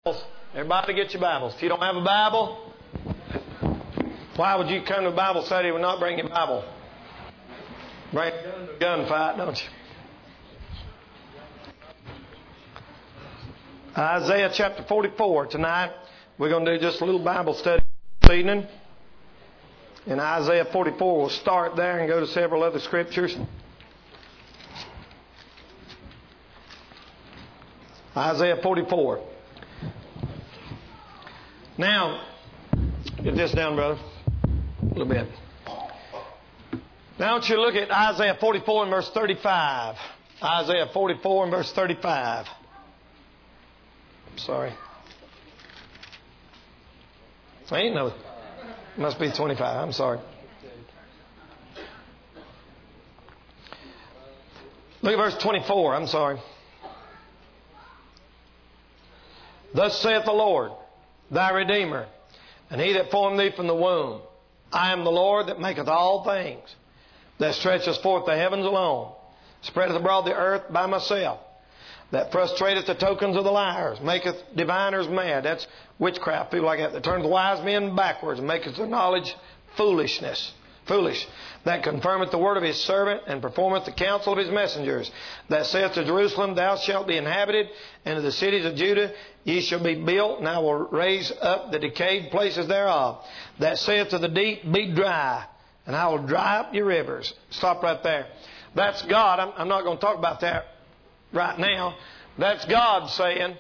Everybody get your Bibles. If you don't have a Bible, why would you come to Bible study and not bring your Bible? Bring a gunfight, don't you? Isaiah chapter 44 tonight. We're going to do just a little Bible study this evening. In Isaiah 44, we'll start there and go to several other scriptures. Isaiah 44. Now, get this down, brother. A little bit. Now, I want you to look at Isaiah 44 and verse 35. Isaiah 44 and verse 35. Sorry. Ain't no. Must be 25. I'm sorry. Look at verse 24. I'm sorry. Thus saith the Lord, thy Redeemer, and he that formed thee from the womb. I am the Lord that maketh all things, that stretcheth forth the heavens alone, spreadeth abroad the earth by myself, that frustrateth the tokens of the liars, maketh diviners mad. That's witchcraft, people like that turn the wise men backwards and maketh their knowledge foolish, that confirmeth the word of his servant and performeth the counsel of his messengers, that saith to Jerusalem, thou shalt be inhabited, and to the cities of Judah, ye shall be built, and I will raise up the decayed places thereof, that saith to the deep, be dry, and I will dry up your rivers. Stop right there. That's God. I'm not going to talk about that right now. That's God saying,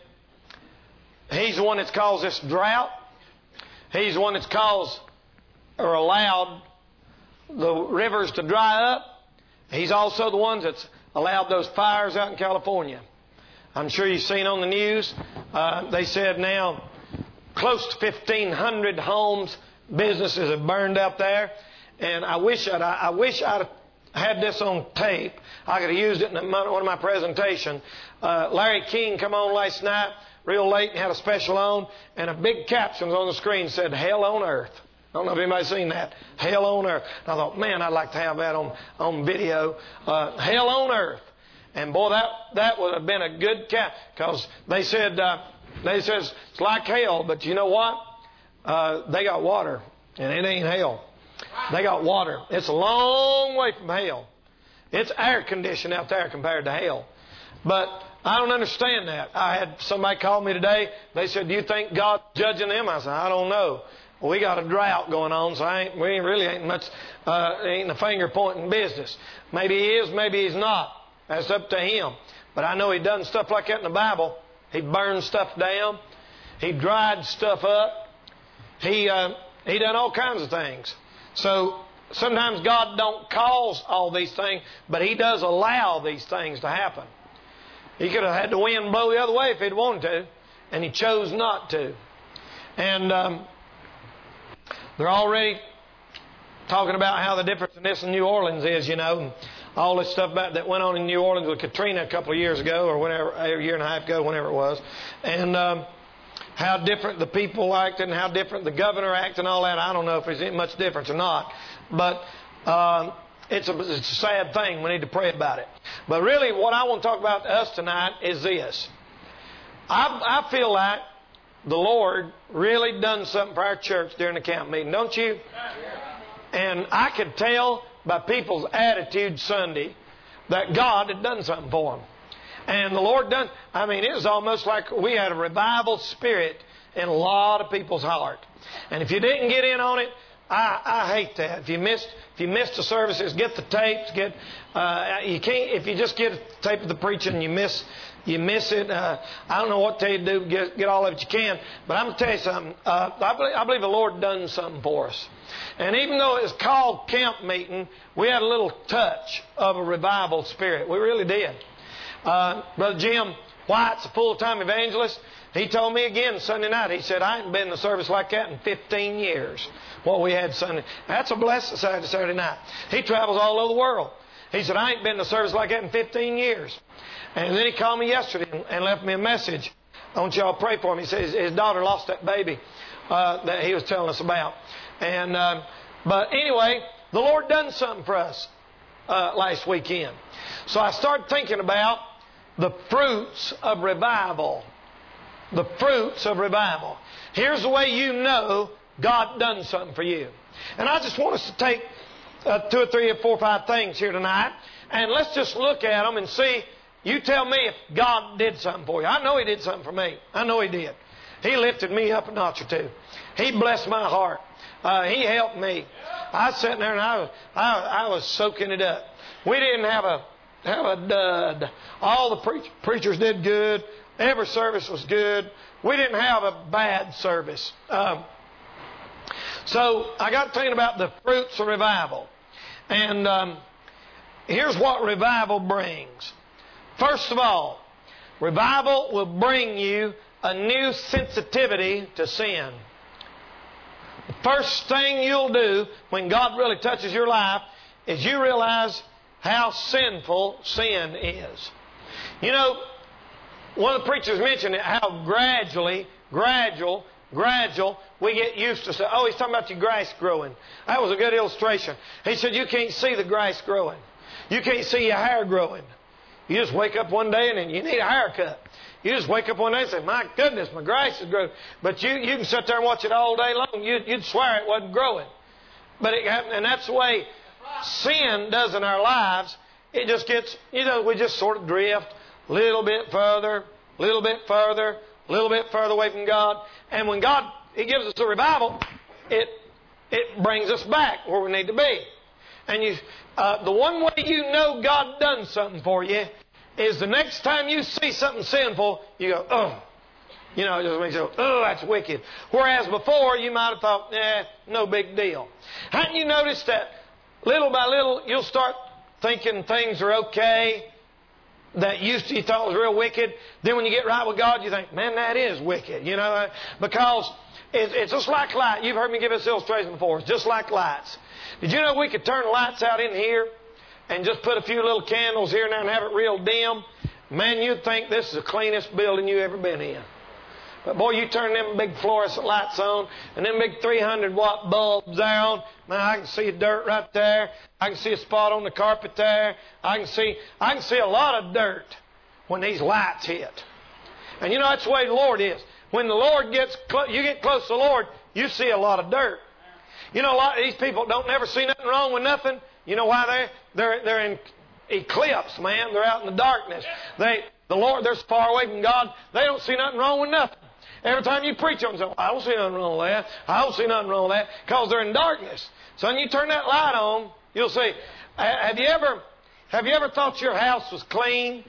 He's the one that's caused this drought. He's the one that's caused or allowed the rivers to dry up. He's also the one that's allowed those fires out in California. I'm sure you've seen on the news, they said now close to 1,500 homes, businesses have burned out there. And I wish I'd had this on tape. I could have used it in one of my presentations. Larry King come on last night real late and had a special on, and a big caption on the screen said, Hell on Earth. I don't know if anybody's seen that. Hell on Earth. And I thought, man, I'd like to have that on video. Hell on Earth. And boy, that would have been a good cap, because they said it's like hell, but you know what? They got water, and it ain't hell. They got water. It's a long way from hell. It's air conditioned out there compared to hell. But I don't understand that. I had somebody call me today. They said, do you think God's judging them? I said, I don't know. Well, we got a drought going on, so we really ain't much, ain't a finger pointing business. Maybe he is, maybe he's not. That's up to him. But I know he done stuff like that in the Bible. He burned stuff down. He dried stuff up. He done all kinds of things. So sometimes God don't cause all these things, but He does allow these things to happen. He could have had the wind blow the other way if He'd wanted to, and He chose not to. And they're already talking about how the difference in this in New Orleans is, you know, and all this stuff that went on in New Orleans with Katrina a couple of years ago, or whenever, a year and a half ago, whenever it was. And how different the people acted and how different the governor acted and all that. I don't know if there's much difference or not. But it's a sad thing. We need to pray about it. But really what I want to talk about to us tonight is this. I feel like the Lord really done something for our church during the camp meeting, don't you? And I could tell by people's attitude Sunday that God had done something for them. And the Lord done, it was almost like we had a revival spirit in a lot of people's heart. And if you didn't get in on it, I hate that. If you missed the services, get the tapes. You can't if you just get a tape of the preaching and you miss it. I don't know what to do. Get all of it you can. But I'm going to tell you something. I believe the Lord done something for us. And even though it was called camp meeting, we had a little touch of a revival spirit. We really did. Brother Jim White's a full-time evangelist. He told me again Sunday night. He said, I ain't been in a service like that in 15 years. What we had Sunday. That's a blessed Saturday night. He travels all over the world. He said, I ain't been in a service like that in 15 years. And then he called me yesterday and left me a message. I want y'all to pray for him. He says his daughter lost that baby that he was telling us about. And but anyway, the Lord done something for us last weekend. So I started thinking about the fruits of revival. The fruits of revival. Here's the way you know God done something for you. And I just want us to take 2 or 3 or 4 or 5 things here tonight, and let's just look at them and see. You tell me if God did something for you. I know He did something for me. I know He did. He lifted me up a notch or two. He blessed my heart. He helped me. I was sitting there and I was soaking it up. We didn't have a dud. All the preachers did good. Every service was good. We didn't have a bad service. So I got thinking about the fruits of revival. And here's what revival brings. First of all, revival will bring you a new sensitivity to sin. The first thing you'll do when God really touches your life is you realize how sinful sin is. You know, one of the preachers mentioned it, how gradual, we get used to say, oh, he's talking about your grass growing. That was a good illustration. He said, you can't see the grass growing. You can't see your hair growing. You just wake up one day and then you need a haircut. You just wake up one day and say, my goodness, my grass is growing. But you can sit there and watch it all day long. You'd swear it wasn't growing. But it happened, and that's the way sin does in our lives. It just gets, we just sort of drift a little bit further, a little bit further, a little bit further away from God. And when God, He gives us a revival, it brings us back where we need to be. And the one way you know God done something for you is the next time you see something sinful, you go, oh. It just makes you go, oh, that's wicked. Whereas before, you might have thought, no big deal. Hadn't you noticed that little by little, you'll start thinking things are okay that you thought was real wicked. Then when you get right with God, you think, man, that is wicked. Because it's just like light. You've heard me give this illustration before. It's just like lights. Did you know we could turn the lights out in here and just put a few little candles here and there and have it real dim? Man, you'd think this is the cleanest building you've ever been in. But boy, you turn them big fluorescent lights on and them big 300-watt bulbs there on. Man, I can see dirt right there. I can see a spot on the carpet there. I can see a lot of dirt when these lights hit. And that's the way the Lord is. When the Lord you get close to the Lord, you see a lot of dirt. A lot of these people don't never see nothing wrong with nothing. You know why they're in eclipse, man. They're out in the darkness. The Lord, they're far away from God. They don't see nothing wrong with nothing. Every time you preach them, say, I don't see nothing wrong with that. I don't see nothing wrong with that. Because they're in darkness. So when you turn that light on, you'll see. Have you ever thought your house was clean?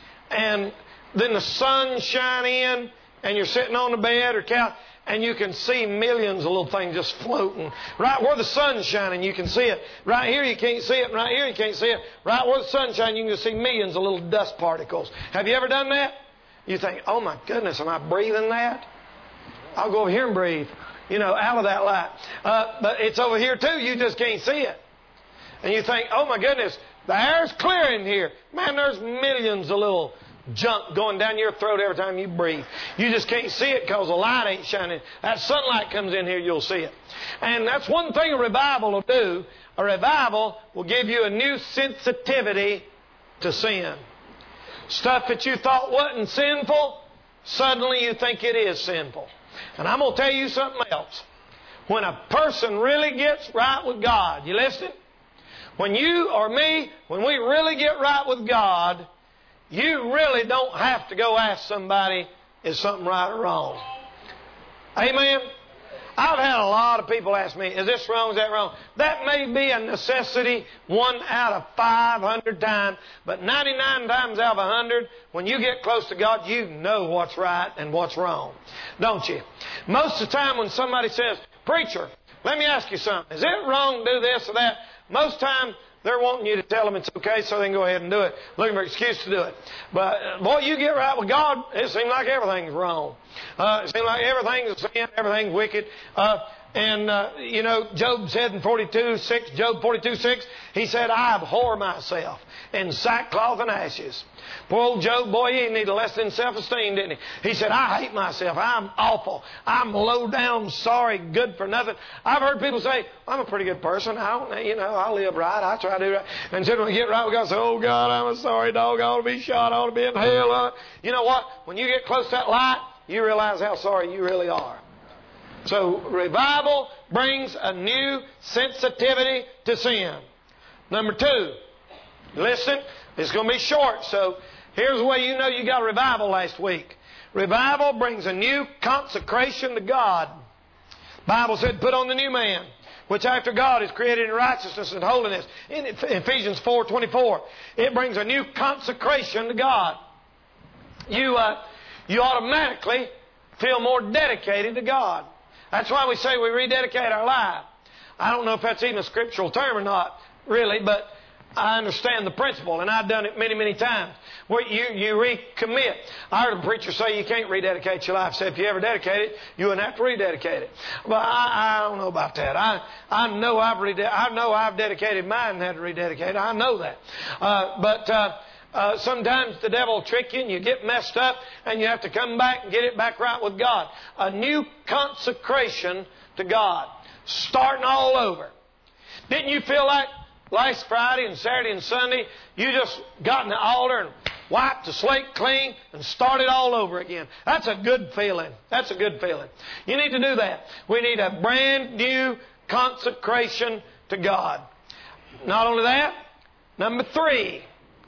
And then the sun shine in, and you're sitting on the bed or couch, and you can see millions of little things just floating. Right where the sun's shining, you can see it. Right here, you can't see it. And right here, you can't see it. Right where the sun's shining, you can just see millions of little dust particles. Have you ever done that? You think, oh my goodness, am I breathing that? I'll go over here and breathe, out of that light. But it's over here too. You just can't see it. And you think, oh my goodness, the air's clear in here. Man, there's millions of little junk going down your throat every time you breathe. You just can't see it because the light ain't shining. That sunlight comes in here, you'll see it. And that's one thing a revival will do. A revival will give you a new sensitivity to sin. Stuff that you thought wasn't sinful, suddenly you think it is sinful. And I'm going to tell you something else. When a person really gets right with God, you listening? When you or me, when we really get right with God, you really don't have to go ask somebody, is something right or wrong? Amen? I've had a lot of people ask me, is this wrong, is that wrong? That may be a necessity 1 out of 500 times, but 99 times out of 100, when you get close to God, you know what's right and what's wrong. Don't you? Most of the time when somebody says, preacher, let me ask you something. Is it wrong to do this or that? Most time they're wanting you to tell them it's okay so they can go ahead and do it. Looking for an excuse to do it. But, boy, you get right with God, it seems like everything's wrong. It seems like everything's a sin, everything's wicked. Job said in 42:6, he said, I abhor myself in sackcloth and ashes. Poor old Job, boy, he needed less than self-esteem, didn't he? He said, I hate myself. I'm awful. I'm low down, sorry, good for nothing. I've heard people say, I'm a pretty good person. I live right. I try to do right. And then when we get right with God, say, oh, God, I'm a sorry dog. I ought to be shot. I ought to be in hell. You know what? When you get close to that light, you realize how sorry you really are. So revival brings a new sensitivity to sin. Number 2, listen, it's going to be short, so here's the way you know you got a revival last week. Revival brings a new consecration to God. The Bible said, put on the new man, which after God is created in righteousness and holiness. In Ephesians 4:24, it brings a new consecration to God. You automatically feel more dedicated to God. That's why we say we rededicate our life. I don't know if that's even a scriptural term or not, really, but I understand the principle, and I've done it many, many times. Where you recommit. I heard a preacher say you can't rededicate your life. Say if you ever dedicate it, you wouldn't have to rededicate it. Well, I don't know about that. I know I've dedicated mine and had to rededicate it. I know that. But sometimes the devil will trick you and you get messed up and you have to come back and get it back right with God. A new consecration to God. Starting all over. Didn't you feel like last Friday and Saturday and Sunday, you just got in the altar and wiped the slate clean and started all over again? That's a good feeling. That's a good feeling. You need to do that. We need a brand new consecration to God. Not only that, number three.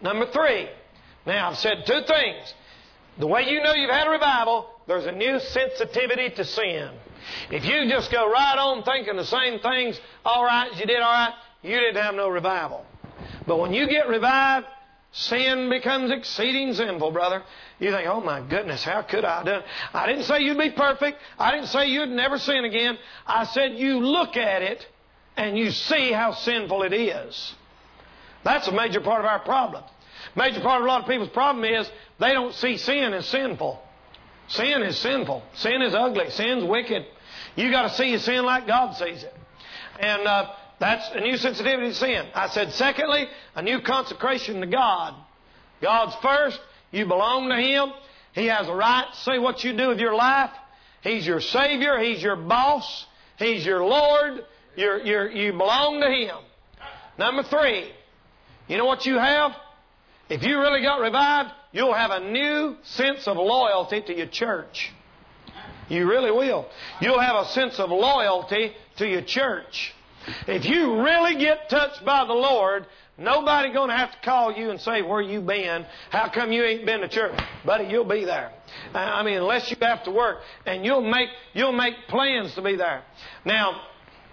Now, I've said 2 things. The way you know you've had a revival, there's a new sensitivity to sin. If you just go right on thinking the same things all right as you did all right, you didn't have no revival. But when you get revived, sin becomes exceeding sinful, brother. You think, oh my goodness, how could I have done it? I didn't say you'd be perfect. I didn't say you'd never sin again. I said you look at it and you see how sinful it is. That's a major part of our problem. Major part of a lot of people's problem is they don't see sin as sinful. Sin is sinful. Sin is ugly. Sin's wicked. You got to see your sin like God sees it. And that's a new sensitivity to sin. I said, secondly, a new consecration to God. God's first. You belong to Him. He has a right to say what you do with your life. He's your Savior. He's your boss. He's your Lord. You belong to Him. Number 3, you know what you have? If you really got revived, you'll have a new sense of loyalty to your church. You really will. You'll have a sense of loyalty to your church. If you really get touched by the Lord, nobody going to have to call you and say, where you been? How come you ain't been to church? Buddy, you'll be there. I mean, unless you have to work. And you'll make plans to be there. Now,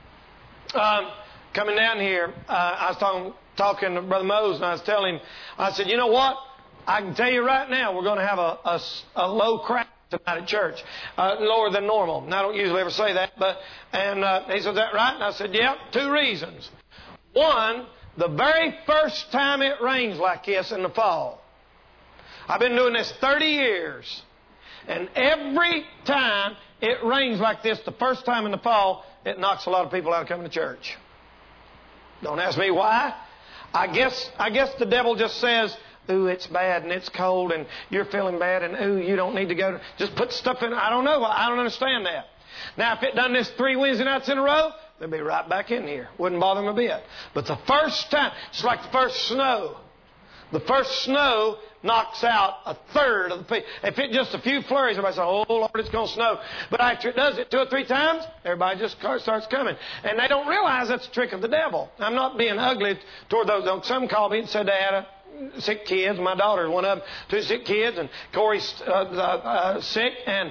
coming down here, I was talking to Brother Mose, and I was telling him, I said, you know what? I can tell you right now, we're going to have a low crowd tonight at church, lower than normal. And I don't usually ever say that, he said, is that right? And I said, yeah, 2 reasons. One, the very first time it rains like this in the fall. I've been doing this 30 years, and every time it rains like this, the first time in the fall, it knocks a lot of people out of coming to church. Don't ask me why. I guess the devil just says, ooh, it's bad and it's cold and you're feeling bad and ooh, you don't need to go. Just put stuff in. I don't know. I don't understand that. Now, if it done this 3 Wednesday nights in a row, they'd be right back in here. Wouldn't bother them a bit. But the first time, it's like the first snow. The first snow knocks out a third of the people. If it just a few flurries, everybody says, oh, Lord, it's going to snow. But after it does it 2 or 3 times, everybody just starts coming. And they don't realize that's a trick of the devil. I'm not being ugly toward those. Some called me and said they had 6 kids. My daughter's one of them, 2 sick kids. And Corey's sick. And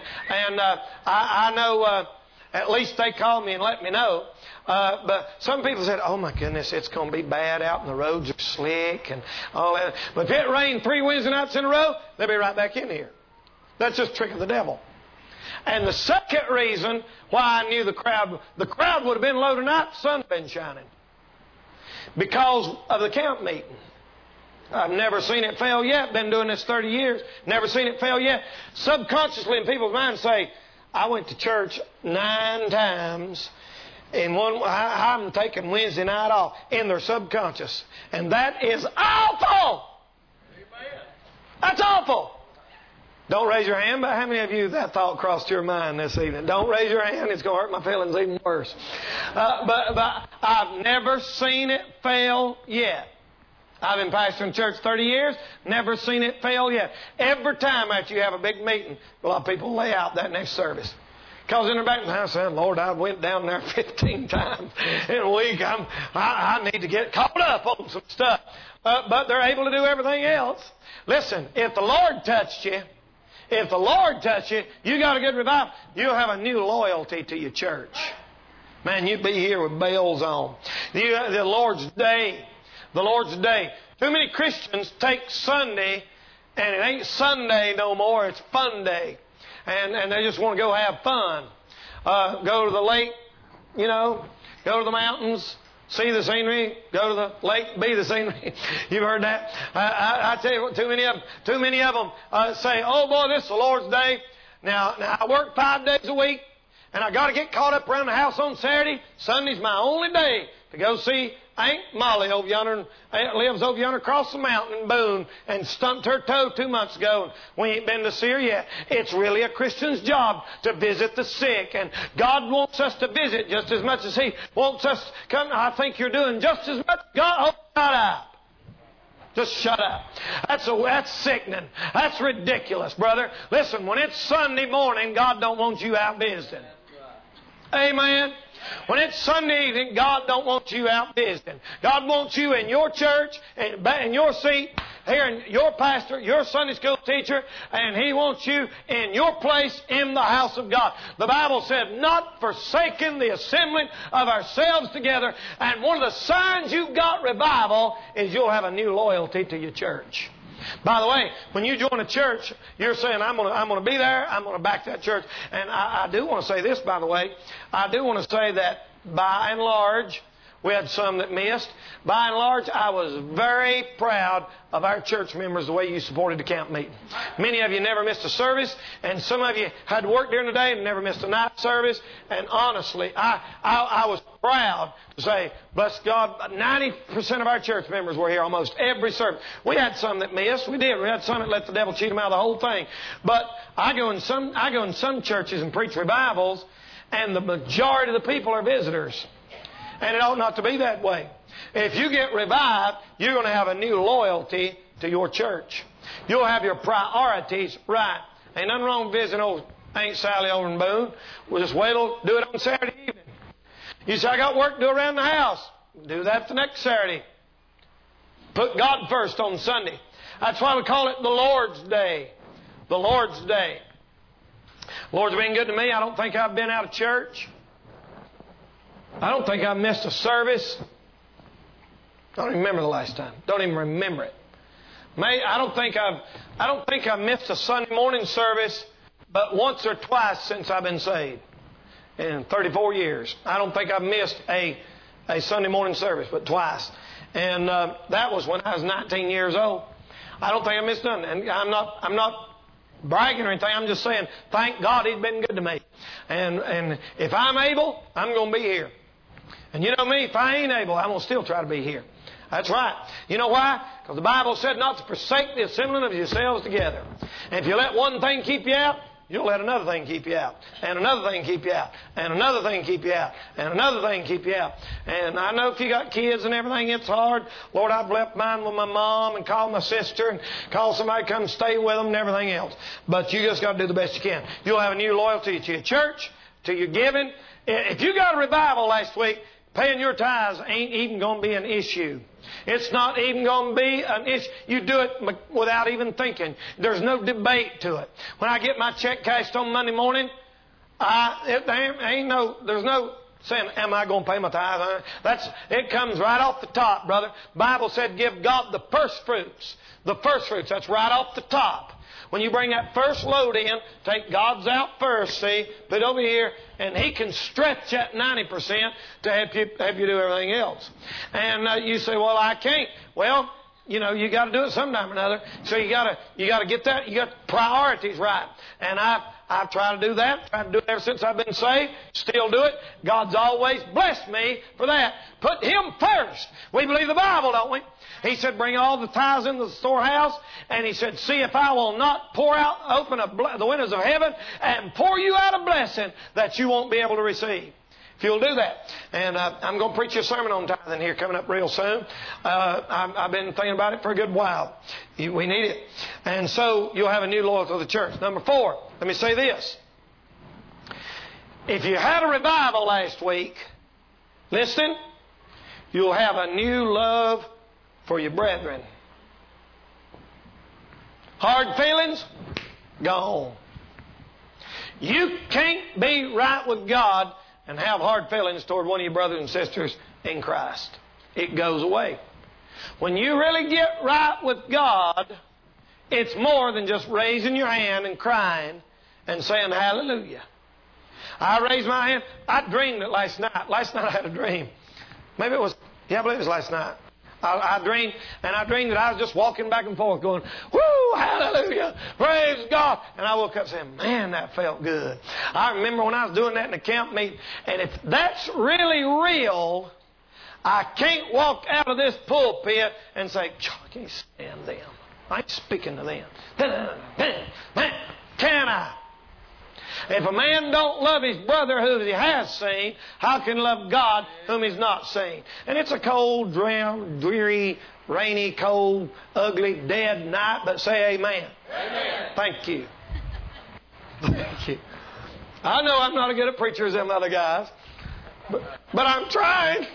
I know at least they called me and let me know. But some people said, oh my goodness, it's going to be bad out and the roads are slick and all that. But if it rained 3 Wednesday nights in a row, they'll be right back in here. That's just a trick of the devil. And the second reason why I knew the crowd would have been low tonight, the sun's been shining. Because of the camp meeting. I've never seen it fail yet. Been doing this 30 years. Never seen it fail yet. Subconsciously in people's minds say, I went to church 9 times. And I'm taking Wednesday night off in their subconscious. And that is awful. Amen. That's awful. Don't raise your hand, but how many of you that thought crossed your mind this evening? Don't raise your hand. It's going to hurt my feelings even worse. But I've never seen it fail yet. I've been pastoring church 30 years, never seen it fail yet. Every time after you have a big meeting, a lot of people lay out that next service. Because in their back of the house, saying, Lord, I went down there 15 times in a week. I need to get caught up on some stuff. But they're able to do everything else. Listen, if the Lord touched you, you got a good revival, you'll have a new loyalty to your church. Man, you'd be here with bells on. The Lord's Day. Too many Christians take Sunday, and it ain't Sunday no more, it's Fun Day. And they just want to go have fun. Go to the lake, go to the mountains, see the scenery, go to the lake, be the scenery. You've heard that? I tell you what, too many of them say, oh boy, this is the Lord's Day. Now I work 5 days a week, and I got to get caught up around the house on Saturday. Sunday's my only day to go see Aunt Molly over yonder, lives over yonder across the mountain in Boone, and stumped her toe 2 months ago, and we ain't been to see her yet. It's really a Christian's job to visit the sick, and God wants us to visit just as much as He wants us to come. I think you're doing just as much. God, shut up. Just shut up. That's sickening. That's ridiculous, brother. Listen, when it's Sunday morning, God don't want you out visiting. Amen. When it's Sunday evening, God don't want you out visiting. God wants you in your church, in your seat, hearing your pastor, your Sunday school teacher, and He wants you in your place in the house of God. The Bible said, not forsaking the assembling of ourselves together. And one of the signs you've got revival is you'll have a new loyalty to your church. By the way, when you join a church, you're saying, I'm going to be there, I'm going to back that church. And I do want to say this, by the way. I do want to say that by and large, we had some that missed. By and large, I was very proud of our church members, the way you supported the camp meeting. Many of you never missed a service, and some of you had to work during the day and never missed a night service. And honestly, I was proud to say, bless God, 90% of our church members were here almost every service. We had some that missed. We did. We had some that let the devil cheat them out of the whole thing. But I go in some churches and preach revivals, and the majority of the people are visitors. And it ought not to be that way. If you get revived, you're going to have a new loyalty to your church. You'll have your priorities right. Ain't nothing wrong with visiting old Aunt Sally over in Boone. We'll just wait till do it on Saturday evening. You say, I got work to do around the house. Do that the next Saturday. Put God first on Sunday. That's why we call it the Lord's Day. The Lord's Day. Lord's been good to me. I don't think I've been out of church. I don't think I've missed a service. I don't even remember the last time. Don't even remember it. I don't think I've missed a Sunday morning service but once or twice since I've been saved. In 34 years. I don't think I've missed a Sunday morning service but twice. And that was when I was 19 years old. I don't think I missed none. And I'm not bragging or anything. I'm just saying, thank God He's been good to me. And if I'm able, I'm going to be here. And you know me, if I ain't able, I'm going to still try to be here. That's right. You know why? Because the Bible said not to forsake the assembling of yourselves together. And if you let one thing keep you out, you'll let another thing keep you out. And another thing keep you out. And another thing keep you out. And another thing keep you out. And I know if you got kids and everything, it's hard. Lord, I've left mine with my mom and called my sister and called somebody to come stay with them and everything else. But you just got to do the best you can. You'll have a new loyalty to your church, to your giving. If you got a revival last week, paying your tithes ain't even going to be an issue. It's not even going to be an issue. You do it without even thinking. There's no debate to it. When I get my check cashed on Monday morning, there's no saying, am I going to pay my tithe? It comes right off the top, brother. Bible said give God the first fruits. The first fruits, that's right off the top. When you bring that first load in, take God's out first, see, put it over here, and He can stretch that 90% to help you do everything else. And you say, well, I can't. Well, you got to do it sometime or another. So you got to get that. You got priorities right. And I've tried to do that. Tried to do it ever since I've been saved. Still do it. God's always blessed me for that. Put Him first. We believe the Bible, don't we? He said, bring all the tithes into the storehouse. And He said, see if I will not open the windows of heaven and pour you out a blessing that you won't be able to receive. if you'll do that. And I'm going to preach you a sermon on tithing here coming up real soon. I've been thinking about it for a good while. We need it. And so you'll have a new loyalty to the church. Number 4, let me say this. If you had a revival last week, listen, you'll have a new love for your brethren. Hard feelings, gone. You can't be right with God and have hard feelings toward one of your brothers and sisters in Christ. It goes away. When you really get right with God, it's more than just raising your hand and crying and saying hallelujah. I raised my hand. I dreamed it last night. Last night I had a dream. Maybe it was, I believe it was last night. I dreamed that I was just walking back and forth going, woo, hallelujah, praise God. And I woke up saying, man, that felt good. I remember when I was doing that in the camp meeting, and if that's really real, I can't walk out of this pulpit and say, I can't stand them. I ain't speaking to them. Can I? If a man don't love his brother who he has seen, how can he love God whom he's not seen? And it's a cold, dreary, rainy, cold, ugly, dead night, but say amen. Amen. Thank you. Thank you. I know I'm not as good a preacher as them other guys, but I'm trying.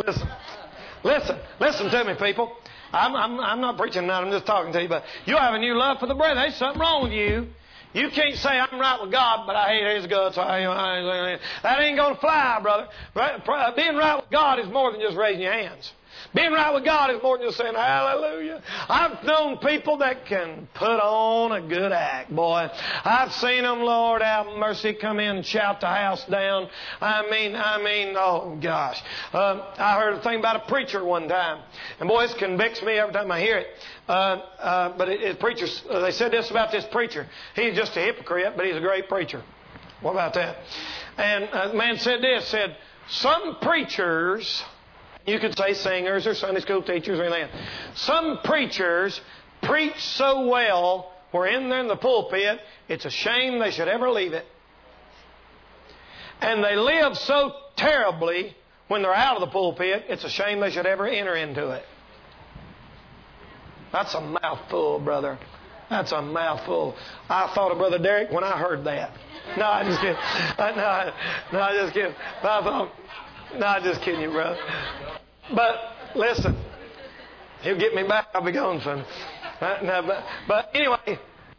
Listen to me, people. I'm not preaching tonight, I'm just talking to you, but you have a new love for the brethren. There's something wrong with you. You can't say, I'm right with God, but I hate His guts. That ain't going to fly, brother. Being right with God is more than just raising your hands. Being right with God is more than just saying, hallelujah. I've known people that can put on a good act, boy. I've seen them, Lord, have mercy, come in and shout the house down. I mean, oh gosh. I heard a thing about a preacher one time. And boy, this convicts me every time I hear it. But preachers, they said this about this preacher. He's just a hypocrite, but he's a great preacher. What about that? And a man said this, some preachers, you could say singers or Sunday school teachers or anything, some preachers preach so well, we're in there in the pulpit, it's a shame they should ever leave it. And they live so terribly when they're out of the pulpit, it's a shame they should ever enter into it. That's a mouthful, brother. That's a mouthful. I thought of Brother Derek when I heard that. No, I just kidding. No, I just kidding. I just kidding you, brother. But listen, he'll get me back. I'll be gone soon. But anyway,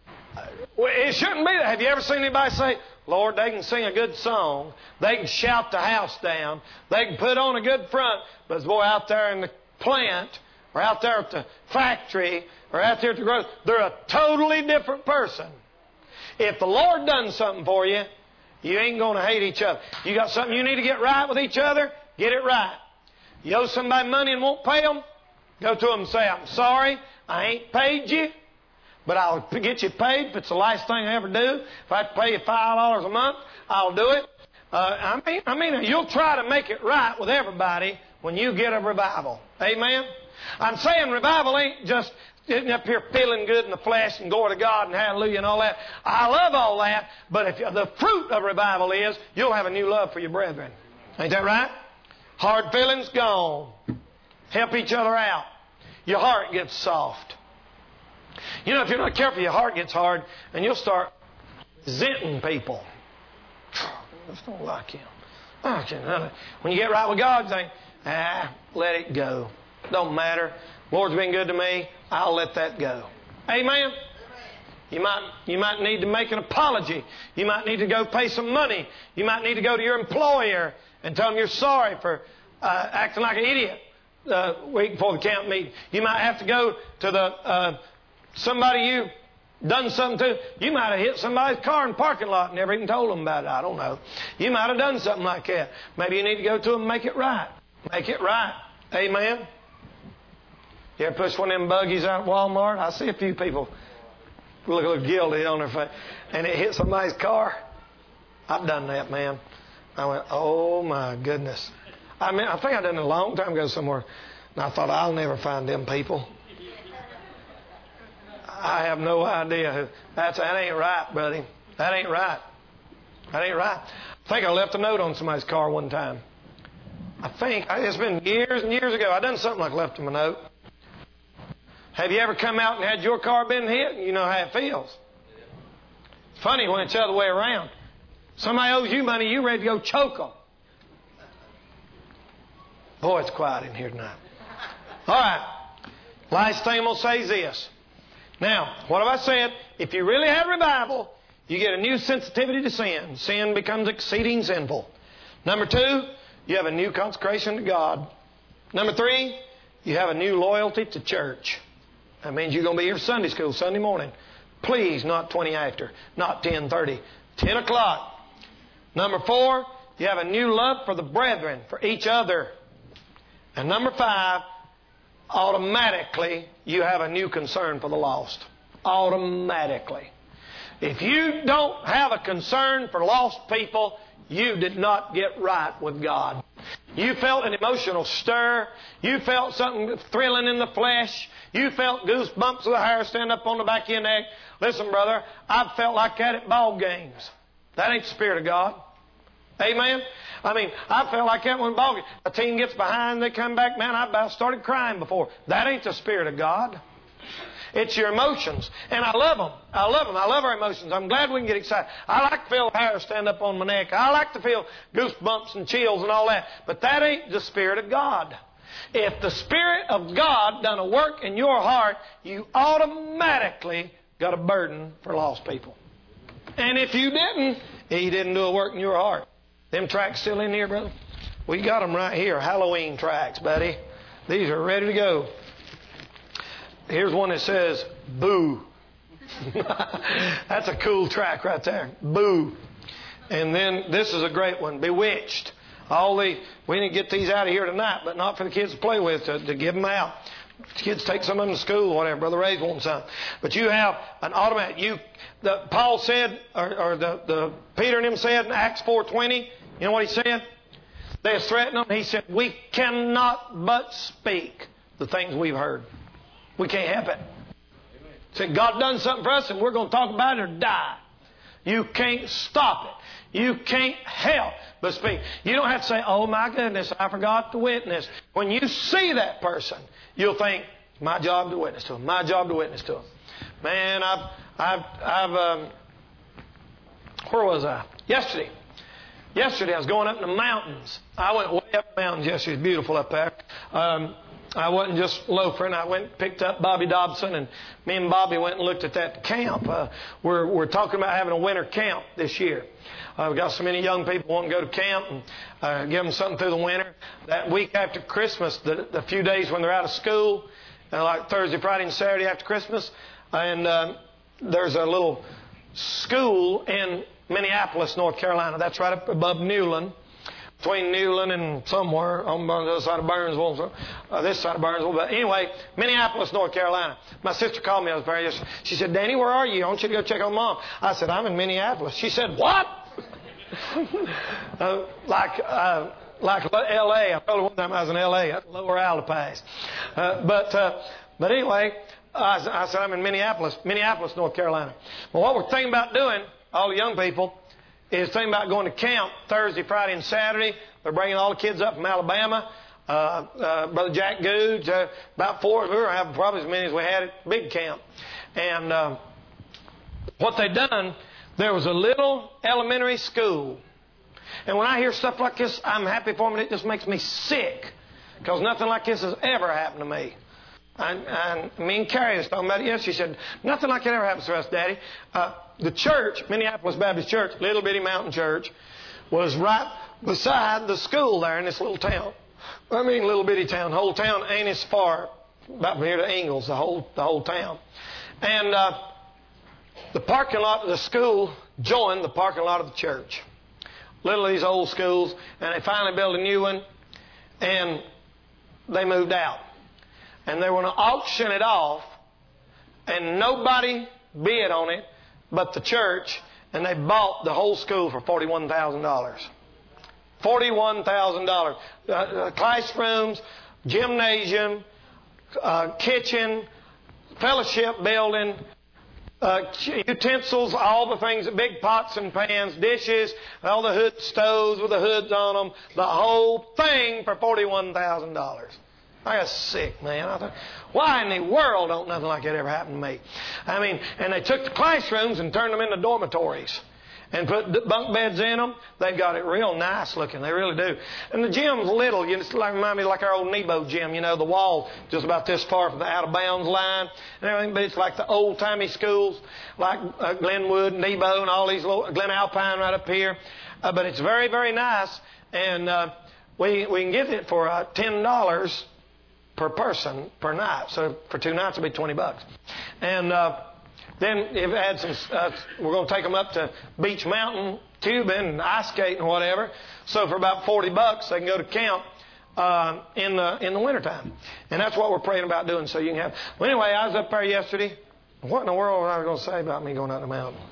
it shouldn't be that. Have you ever seen anybody say, Lord, they can sing a good song, they can shout the house down, they can put on a good front, but boy, out there in the plant, or out there at the factory, or out there at the grocery, they're a totally different person. If the Lord done something for you, you ain't going to hate each other. You got something you need to get right with each other, get it right. You owe somebody money and won't pay them, go to them and say, I'm sorry, I ain't paid you, but I'll get you paid if it's the last thing I ever do. If I have to pay you $5 a month, I'll do it. I mean, you'll try to make it right with everybody when you get a revival. Amen? I'm saying revival ain't just sitting up here feeling good in the flesh and glory to God and hallelujah and all that. I love all that, but if the fruit of revival is, you'll have a new love for your brethren. Ain't that right? Hard feelings gone. Help each other out. Your heart gets soft. You know, if you're not careful, your heart gets hard and you'll start resenting people. I just don't like him. When you get right with God, you think, let it go. Don't matter. Lord's been good to me. I'll let that go. Amen? You might need to make an apology. You might need to go pay some money. You might need to go to your employer and tell them you're sorry for acting like an idiot week before the camp meeting. You might have to go to the somebody you done something to. You might have hit somebody's car in the parking lot and never even told them about it. I don't know. You might have done something like that. Maybe you need to go to them and make it right. Make it right. Amen? You ever push one of them buggies out at Walmart? I see a few people look a little guilty on their face. And it hit somebody's car. I've done that, man. I went, oh my goodness. I think I done it a long time ago somewhere. And I thought, I'll never find them people. I have no idea. That ain't right, buddy. That ain't right. That ain't right. I think I left a note on somebody's car one time. It's been years and years ago. I done something like left them a note. Have you ever come out and had your car been hit? You know how it feels. It's funny when it's the other way around. Somebody owes you money, you ready to go choke them. Boy, it's quiet in here tonight. All right. Last thing I'm going to say is this. Now, what have I said? If you really have revival, you get a new sensitivity to sin. Sin becomes exceeding sinful. Number 2, you have a new consecration to God. Number 3, you have a new loyalty to church. That means you're going to be here for Sunday school Sunday morning. Please, not 20 after, not 10:30, 10 o'clock. Number 4, you have a new love for the brethren, for each other. And number 5, automatically you have a new concern for the lost. Automatically. If you don't have a concern for lost people, you did not get right with God. You felt an emotional stir. You felt something thrilling in the flesh. You felt goosebumps of the hair stand up on the back of your neck. Listen, brother, I've felt like that at ball games. That ain't the Spirit of God. Amen? I felt like that when ball games. A team gets behind, they come back. Man, I about started crying before. That ain't the Spirit of God. It's your emotions. And I love them. I love them. I love our emotions. I'm glad we can get excited. I like to feel the hair stand up on my neck. I like to feel goosebumps and chills and all that. But that ain't the Spirit of God. If the Spirit of God done a work in your heart, you automatically got a burden for lost people. And if you didn't, He didn't do a work in your heart. Them tracks still in here, brother? We got them right here. Halloween tracks, buddy. These are ready to go. Here's one that says, boo. That's a cool track right there. Boo. And then this is a great one, bewitched. We need to get these out of here tonight, but not for the kids to play with, to give them out. Kids take some of them to school, whatever. Brother Ray's wanting some. But you have an automatic. Paul said, or the Peter and him said in Acts 4:20, you know what he said? They had threatened him. He said, we cannot but speak the things we've heard. We can't help it. He said, God done something for us and we're going to talk about it or die. You can't stop it. You can't help but speak. You don't have to say, oh my goodness, I forgot to witness. When you see that person, you'll think, my job to witness to him. My job to witness to him. Man, where was I? Yesterday I was going up in the mountains. I went way up the mountains yesterday. It's beautiful up there. I wasn't just loafering. I went and picked up Bobby Dobson, and me and Bobby went and looked at that camp. We're talking about having a winter camp this year. We've got so many young people wanting to go to camp and give them something through the winter. That week after Christmas, the few days when they're out of school, like Thursday, Friday, and Saturday after Christmas, and there's a little school in Minneapolis, North Carolina. That's right up above Newland. Between Newland and somewhere on the other side of Burnsville, this side of Burnsville. But anyway, Minneapolis, North Carolina. My sister called me. I was very interested. She said, Danny, where are you? I want you to go check on Mom. I said, I'm in Minneapolis. She said, what? Like L.A. I told her one time I was in L.A. at Lower Alta Pass. But anyway, I said, I'm in Minneapolis, North Carolina. Well, what we're thinking about doing, all the young people, is thinking about going to camp Thursday, Friday, and Saturday. They're bringing all the kids up from Alabama. Brother Jack Goods, about 4. We were having probably as many as we had at big camp. And what they done, there was a little elementary school. And when I hear stuff like this, I'm happy for them. It just makes me sick because nothing like this has ever happened to me. And me and Carrie was talking about it yesterday. She said, nothing like that ever happens to us, Daddy. The church, Minneapolis Baptist Church, little bitty mountain church, was right beside the school there in this little town. I mean, little bitty town. The whole town ain't as far, about from here to Ingalls, the whole town. And the parking lot of the school joined the parking lot of the church. Little of these old schools, and they finally built a new one, and they moved out. And they were going to auction it off, and nobody bid on it but the church, and they bought the whole school for $41,000. $41,000. Classrooms, gymnasium, kitchen, fellowship building, utensils, all the things, big pots and pans, dishes, all the hood stoves with the hoods on them, the whole thing for $41,000. I got sick, man. I thought, why in the world don't nothing like that ever happen to me? I mean, and they took the classrooms and turned them into dormitories and put bunk beds in them. They've got it real nice looking. They really do. And the gym's little. It's like, remind me like our old Nebo gym. You know, the wall just about this far from the out of bounds line and everything. But it's like the old timey schools, like Glenwood, Nebo, and all these little, Glen Alpine right up here. But it's very, very nice. And we can get it for $10 per person per night. So for 2 nights it'll be $20. And then if add some, we're going to take them up to Beach Mountain tubing and ice skating and whatever. So for about $40 they can go to camp in the wintertime. And that's what we're praying about doing. So you can have. Well, anyway, I was up there yesterday. What in the world was I going to say about me going out the mountain?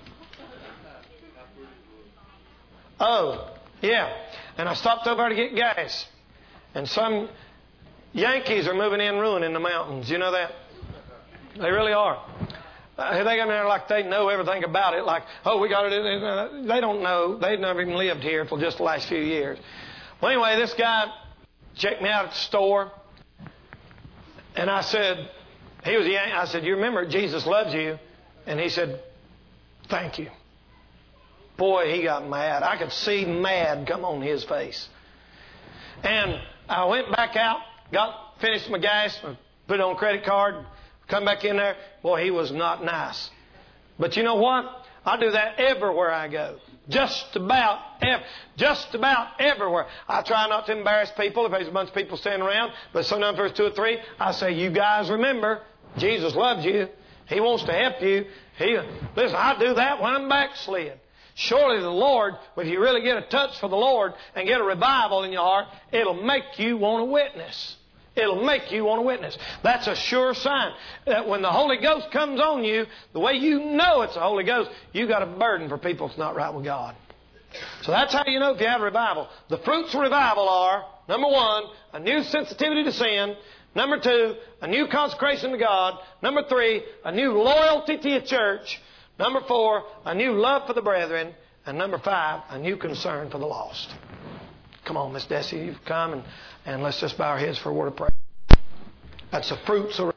Oh, yeah. And I stopped over there to get gas. And some Yankees are moving in ruining the mountains. You know that? They really are. They come in there like they know everything about it. Like, oh, we got to do this. They don't know. They've never even lived here for just the last few years. Well, anyway, this guy checked me out at the store. And I said, he was a Yankee. I said, you remember Jesus loves you? And he said, thank you. Boy, he got mad. I could see mad come on his face. And I went back out. Finished my gas, put it on a credit card, come back in there. Boy, he was not nice. But you know what? I do that everywhere I go. Just about everywhere. I try not to embarrass people if there's a bunch of people standing around. But sometimes there's 2 or 3. I say, you guys remember, Jesus loves you. He wants to help you. Listen, I do that when I'm backslid. Surely the Lord, if you really get a touch for the Lord and get a revival in your heart, it'll make you want to witness. It'll make you want to witness. That's a sure sign that when the Holy Ghost comes on you, the way you know it's the Holy Ghost, you got a burden for people that's not right with God. So that's how you know if you have revival. The fruits of revival are, number 1, a new sensitivity to sin. Number 2, a new consecration to God. Number 3, a new loyalty to your church. Number 4, a new love for the brethren. And number 5, a new concern for the lost. Come on, Miss Desi, you've come and let's just bow our heads for a word of prayer. That's the fruits of